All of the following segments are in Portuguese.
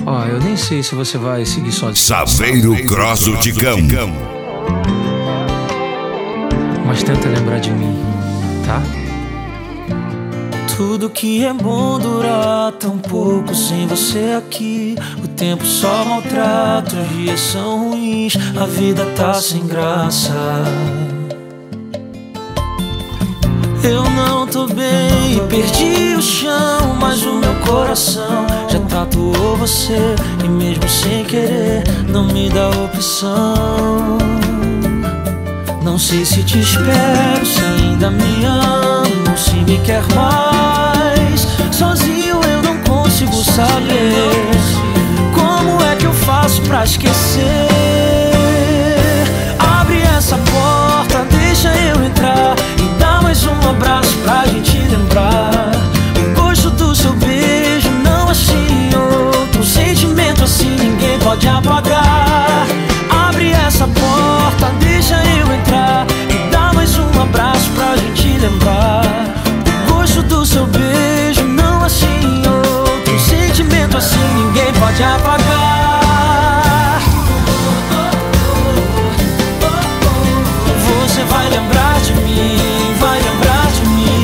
Ó, eu nem sei se você vai seguir sozinho. Saveiro Cross do Ticão. Mas tenta lembrar de mim, tá? Tudo que é bom dura tão pouco sem você aqui. O tempo só maltrata, os dias são ruins, a vida tá sem graça. Eu não tô bem e perdi o chão, mas o meu coração já tatuou você. E mesmo sem querer, não me dá opção. Não sei se te espero, se ainda me amo, se me quer mais. Sozinho eu não consigo saber como é que eu faço pra esquecer. Abre essa porta, deixa eu entrar e dá mais um abraço pra gente lembrar. O gosto do seu beijo não achei em outro. Sentimento assim ninguém pode apagar. Abre essa porta, deixa eu entrar e dá mais um abraço pra gente lembrar. O gosto do seu beijo não achei em outro. Sentimento assim ninguém pode apagar. Você vai lembrar de mim, vai lembrar de mim.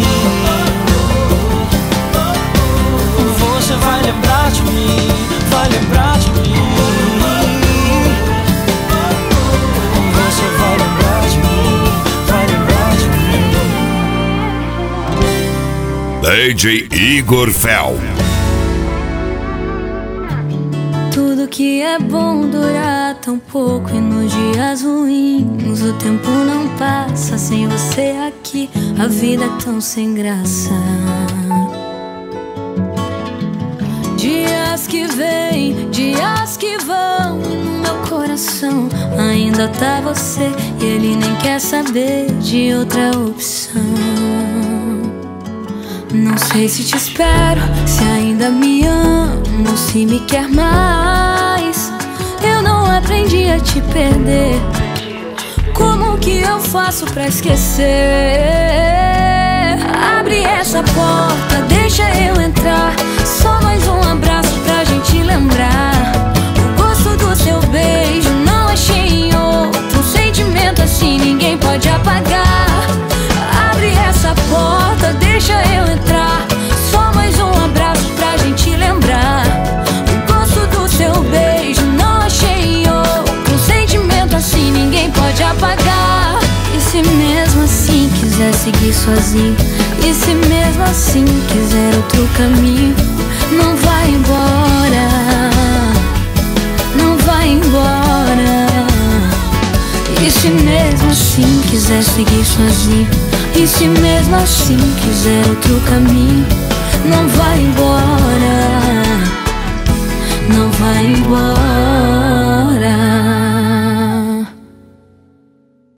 Você vai lembrar de mim, vai lembrar de mim. Você vai lembrar de mim, vai lembrar de mim. DJ Igor Fel. Tudo que é bom dura tão pouco e nos dias ruins o tempo não passa sem você aqui. A vida é tão sem graça. Dias que vêm, dias que vão e no meu coração ainda tá você e ele nem quer saber de outra opção. Não sei se te espero, se ainda me amo, se me quer mais. Eu não aprendi a te perder. Como que eu faço pra esquecer? Abre essa porta, deixa eu entrar. Só mais um abraço pra gente lembrar. O gosto do seu beijo não achei em outro. Um sentimento assim ninguém pode apagar. Abre essa porta, deixa eu entrar. Só mais um abraço pra gente lembrar. O gosto do seu beijo não achei em outro. Um sentimento assim ninguém pode apagar. E se mesmo assim quiser seguir sozinho, e se mesmo assim quiser outro caminho, não vai embora, não vai embora. E se mesmo assim quiser seguir sozinho, e se mesmo assim quiser outro caminho, não vai embora, não vai embora.